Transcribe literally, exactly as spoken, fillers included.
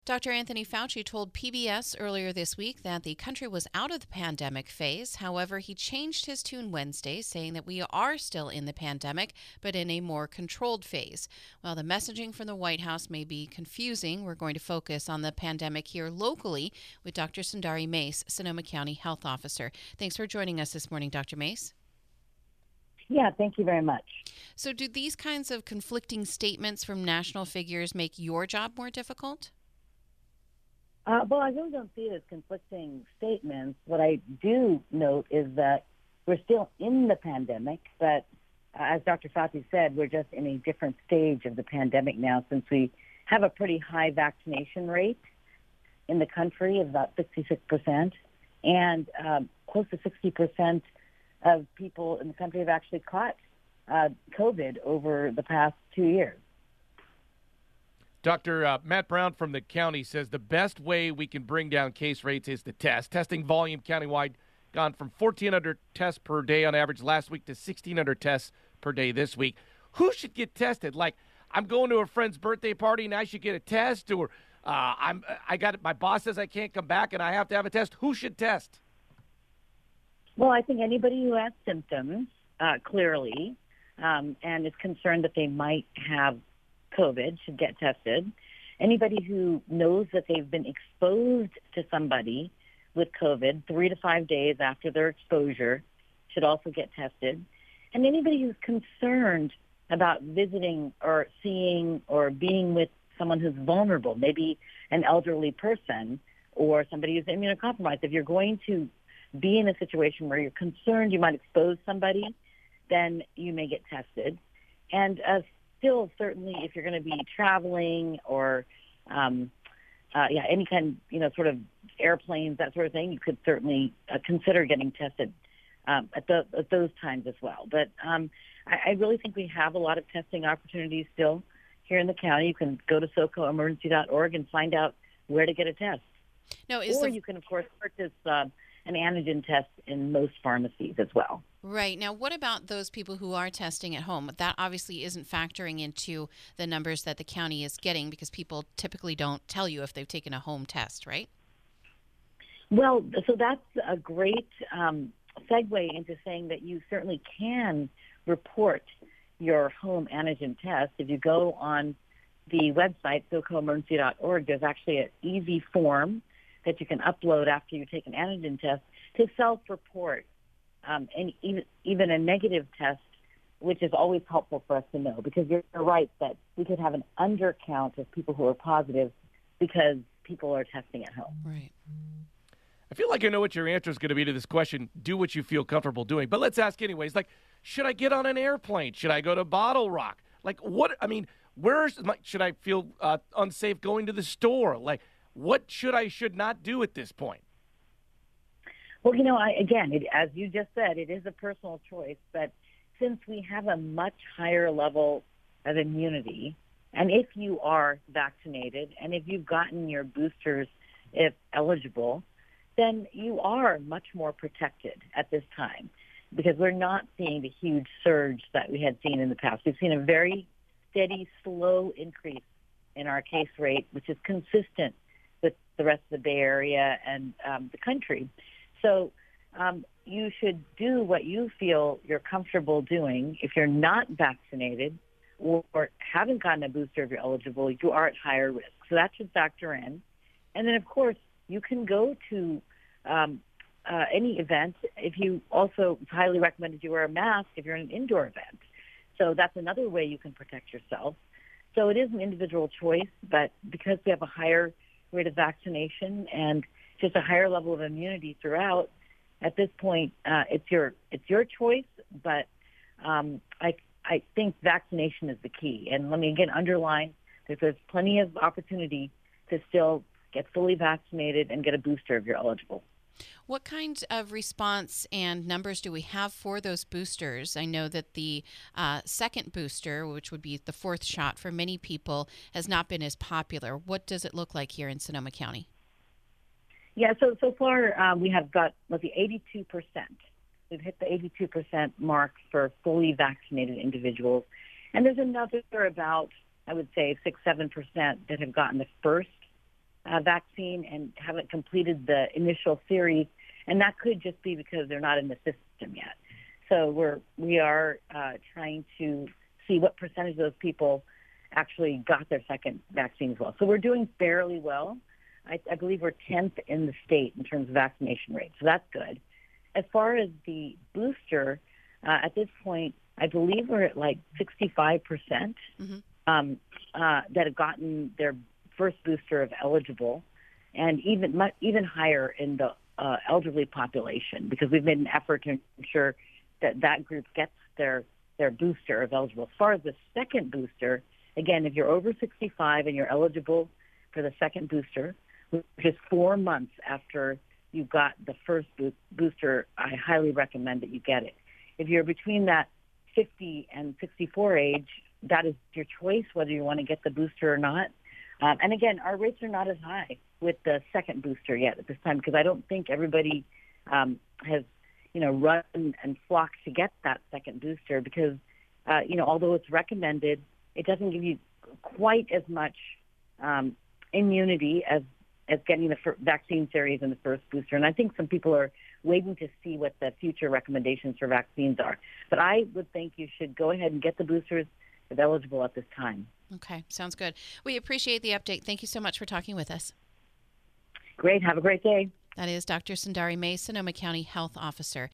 Doctor Anthony Fauci told P B S earlier this week that the country was out of the pandemic phase. However, he changed his tune Wednesday, saying that we are still in the pandemic, but in a more controlled phase. While the messaging from the White House may be confusing, we're going to focus on the pandemic here locally with Doctor Sundari Mase, Sonoma County Health Officer. Thanks for joining us this morning, Doctor Mase. Yeah, thank you very much. So do these kinds of conflicting statements from national figures make your job more difficult? Uh, well, I really don't see it as conflicting statements. What I do note is that we're still in the pandemic, but uh, as Doctor Fauci said, we're just in a different stage of the pandemic now since we have a pretty high vaccination rate in the country of about sixty-six percent, and um, close to sixty percent of people in the country have actually caught uh, COVID over the past two years. Doctor Uh, Matt Brown from the county says the best way we can bring down case rates is to test. Testing volume countywide gone from fourteen hundred tests per day on average last week to sixteen hundred tests per day this week. Who should get tested? Like, I'm going to a friend's birthday party and I should get a test, or uh, I'm I got my boss says I can't come back and I have to have a test. Who should test? Well, I think anybody who has symptoms uh, clearly um, and is concerned that they might have COVID should get tested. Anybody who knows that they've been exposed to somebody with COVID three to five days after their exposure should also get tested. And anybody who's concerned about visiting or seeing or being with someone who's vulnerable, maybe an elderly person or somebody who's immunocompromised. If you're going to be in a situation where you're concerned you might expose somebody, then you may get tested. And uh, still, certainly, if you're going to be traveling or, um, uh, yeah, any kind, you know, sort of airplanes, that sort of thing, you could certainly uh, consider getting tested um, at, the, at those times as well. But um, I, I really think we have a lot of testing opportunities still here in the county. You can go to S O C O emergency dot org and find out where to get a test. No, is or the... you can, of course, purchase uh, an antigen test in most pharmacies as well. Right. Now, what about those people who are testing at home? That obviously isn't factoring into the numbers that the county is getting because people typically don't tell you if they've taken a home test, right? Well, so that's a great um, segue into saying that you certainly can report your home antigen test. If you go on the website, S O C O emergency dot org, there's actually an easy form that you can upload after you take an antigen test to self-report. Um, and even, even a negative test, which is always helpful for us to know, because you're right that we could have an undercount of people who are positive because people are testing at home. Right. I feel like I know what your answer is going to be to this question. Do what you feel comfortable doing. But let's ask anyways. Like, should I get on an airplane? Should I go to Bottle Rock? Like, what? I mean, where should I feel uh, unsafe going to the store? Like, what should I should not do at this point? Well, you know, I, again, it, as you just said, it is a personal choice. But since we have a much higher level of immunity, and if you are vaccinated, and if you've gotten your boosters, if eligible, then you are much more protected at this time because we're not seeing the huge surge that we had seen in the past. We've seen a very steady, slow increase in our case rate, which is consistent with the rest of the Bay Area and um, the country. So um, you should do what you feel you're comfortable doing. If you're not vaccinated or, or haven't gotten a booster if you're eligible, you are at higher risk. So that should factor in. And then, of course, you can go to um, uh, any event. If you also, it's highly recommended you wear a mask if you're in an indoor event. So that's another way you can protect yourself. So it is an individual choice, but because we have a higher rate of vaccination and just a higher level of immunity throughout, at this point, uh, it's your it's your choice. But um, I I think vaccination is the key. And let me again underline that there's plenty of opportunity to still get fully vaccinated and get a booster if you're eligible. What kind of response and numbers do we have for those boosters? I know that the uh, second booster, which would be the fourth shot for many people, has not been as popular. What does it look like here in Sonoma County? Yeah, so so far uh, we have got, let's see, eighty-two percent. We've hit the eighty-two percent mark for fully vaccinated individuals. And there's another about, I would say, six, seven percent that have gotten the first uh, vaccine and haven't completed the initial series, and that could just be because they're not in the system yet. So we're we are uh, trying to see what percentage of those people actually got their second vaccine as well. So we're doing fairly well. I, I believe we're tenth in the state in terms of vaccination rate, so that's good. As far as the booster, uh, at this point, I believe we're at like sixty-five percent Mm-hmm. um, uh, that have gotten their first booster of eligible, and even much, even higher in the uh, elderly population, because we've made an effort to ensure that that group gets their their booster of eligible. As far as the second booster, again, if you're over sixty-five and you're eligible for the second booster, which is four months after you got the first bo- booster, I highly recommend that you get it. If you're between that fifty and sixty-four age, that is your choice whether you want to get the booster or not. Um, and again, our rates are not as high with the second booster yet at this time, because I don't think everybody um, has, you know, run and flocked to get that second booster, because, uh, you know, although it's recommended, it doesn't give you quite as much um, immunity as as getting the fir- vaccine series in the first booster. And I think some people are waiting to see what the future recommendations for vaccines are. But I would think you should go ahead and get the boosters if eligible at this time. Okay, sounds good. We appreciate the update. Thank you so much for talking with us. Great. Have a great day. That is Doctor Sundari May, Sonoma County Health Officer.